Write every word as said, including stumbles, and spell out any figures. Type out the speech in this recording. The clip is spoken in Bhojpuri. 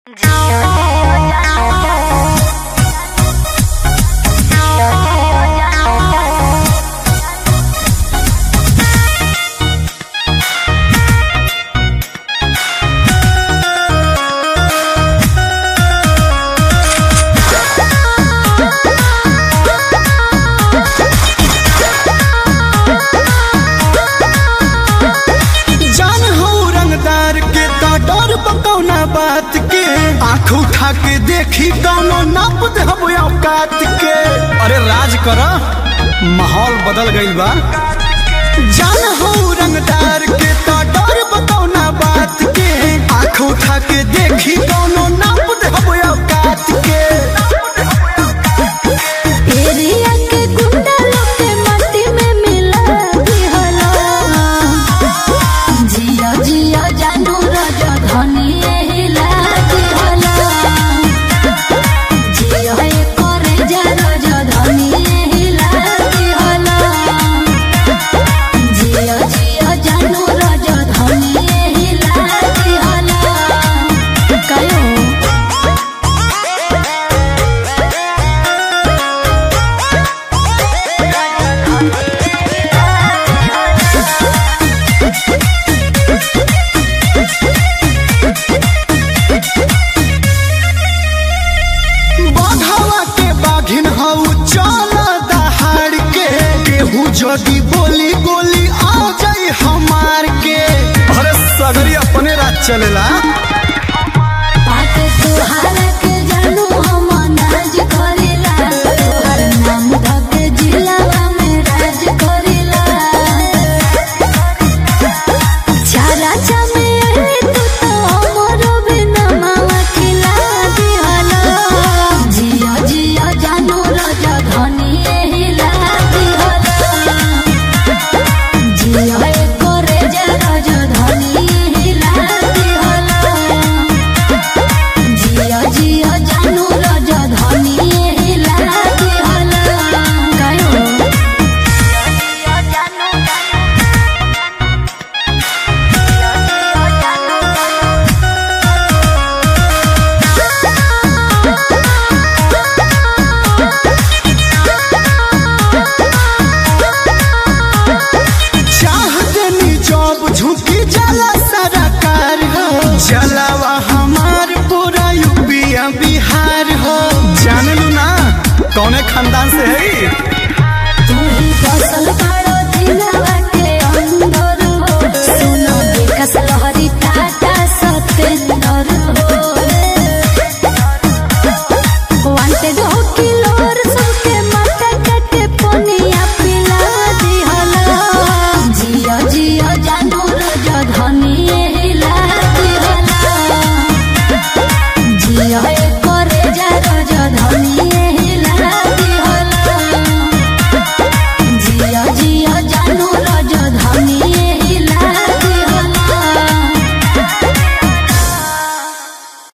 बात के आँख उठा के देखी कौनो नाप दे औकात के। अरे राज कर माहौल बदल गईल बा। जान हो रंगदार के तो डर बतौना बात के। आँख उठा के देखी कौनो नाप दे औकात के। एरिया के गुंडा लोग के मट्टी में मिला दिहला। जिया जिया जानू राजा धनी जदी बोली गोली आ जाई हमार के। अरे सगरी अपने राज चलेला। झुकी जाला सरकार हो। जलावा हमार पूरा यूपी बिहार हो। जान लू ना कौने खानदान से है।